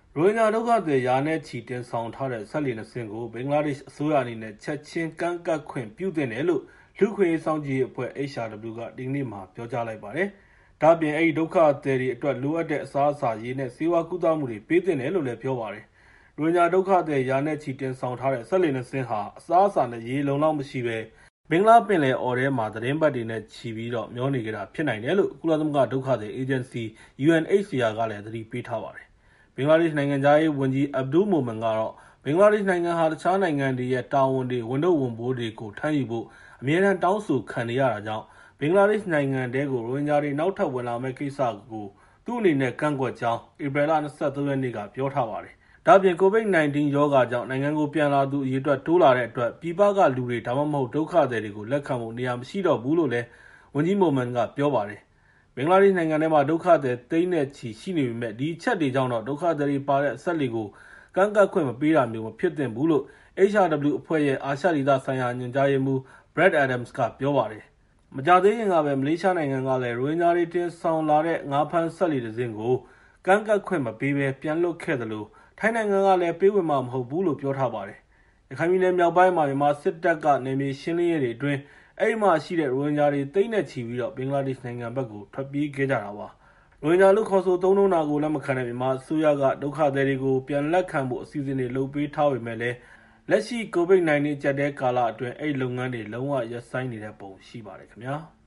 ရိုဟင်ဂျာဒုက္ခသည်ရာနဲ့ချီတင်ဆောင်ထားတဲ့စက်လှေ2စင်းကိုဘင်္ဂလားဒေ့ရှ်အစိုးရအနေနဲ့ချက်ချင်းကမ်းကပ်ခွင့်ပြုသင့်တယ်လို့လူ့အခွင့်အရေးစောင့်ကြည့်ရေးအဖွဲ့ HRW ကဒီကနေ့မှာပြောကြားလိုက်ပါတယ်။ဒါ့အပြင်အဲဒီဒုက္ခသည်တွေအတွက်လိုအပ်တဲ့အစားအစာ၊ရေနဲ့ဆေးဝါးကုသမှုတွေပေးသင့်တယ်လို့လည်းပြောပါတယ်။ရိုဟင်ဂျာဒုက္ခသည်ရာနဲ့ချီတင်ဆောင်ထားတဲ့စက်လှေ2စင်းဟာအစားအစာနဲ့ရေလုံလောက်မရှိဘဲဘင်္ဂလားပင်လယ်အော်ထဲမှာသီတင်းပတ်တွေနဲ့ချီပြီးမျောနေခဲ့တာဖြစ်နိုင်တယ်လို့ကုလသမဂ္ဂဒုက္ခသည်အေဂျင်စီ UNHCR ကလည်းသတိပေးထားပါတယ်။ဘင်္ဂလားဒေ့ရှ်နိုင်ငံခြားရေးဝန်ကြီး Abdul Momen ကတော့ဘင်္ဂလားဒေ့ရှ်နိုင်ငံဟာတခြားနိုင်ငံတွေရဲ့တာဝန်တွေဝန်ထုပ်ဝန်ပိုးတွေကိုထမ်းယူဖို့အမြဲတမ်းတောင်းဆိုခံနေရတာကြောင့်ဘင်္ဂလားဒေ့ရှ်နိုင်ငံထဲကိုရိုဟင်ဂျာတွေနောက်ထပ်ဝင်လာမယ့်ကိစ္စကိုသူ့အနေနဲ့ကန့်ကွက်ကြောင်းဧပြီလ 23 ရက်နေ့ကပြောထားပါတယ်။ဒါ့အပြင် COVID-19 ရောဂါကြောင့်နိုင်ငံကိုပြန်လာသူအရေအတွက်တိုးလာတဲ့အတွက်ပြည်ပကလူတွေဒါမှမဟုတ်ဒုက္ခသည်တွေကိုလက်ခံဖို့နေရာမရှိတော့ဘူးလို့လည်းဝန်ကြီး Momen ကပြောပါတယ်။ဘင်္ဂလားဒေ့ရှ်နိုင်ငံထဲမှာဒုက္ခသည်သိန်းနဲ့ချီရှိနေပေမဲ့ဒီအချက်တွေကြောင့်တော့ဒုက္ခသည်တွေပါတဲ့စက်လှေကိုကမ်းကပ်ခွင့်မပေးတာမျိုးမဖြစ်သင့်ဘူးလို့ HRW အဖွဲ့ရဲ့အာရှဒေသဆိုင်ရာညွှန်ကြားရေးမှူး Brad Adams ကပြောပါတယ်။မကြာသေးခင်ကပဲမလေးရှားနိုင်ငံကလည်းရိုဟင်ဂျာတွေတင်ဆောင်လာတဲ့ငါးဖမ်းစက်လှေတစ်စင်းကိုကမ်းကပ်ခွင့်မပေးဘဲပြန်လွှတ်ခဲ့သလိုထိုင်းနိုင်ငံကလည်းပေးဝင်မှာမဟုတ်ဘူးလို့ပြောထားပါတယ်။ရခိုင်ပြည်နယ်မြောက်ပိုင်းမှာမြန်မာစစ်တပ်ကနယ်မြေရှင်းလင်းရေးတွေအတွင်းအဲဒီမှာရှိတဲ့ရိုဟင်ဂျာတွေသိန်းနဲ့ချီပြီးဘင်္ဂလားဒေ့ရှ်နိုင်ငံဘက်ကိုထွက်ပြေးခဲ့ကြတာပါ။ရိုဟင်ဂျာလို့ခေါ်ဆိုသုံးနှုန်းတာကိုလက်မခံတဲ့မြန်မာအစိုးရကဒုက္ခသည်တွေကိုပြန်လက်ခံဖို့အစီအစဉ်တွေလုပ်ပေးထားပေမဲ့လည်းလက်ရှိ COVID-19 အကျပ်အတည်းကာလအတွင်းအဲဒီလုပ်ငန်းတွေလုံးဝရပ်ဆိုင်းနေတဲ့ပုံရှိပါတယ်ခင်ဗျာ။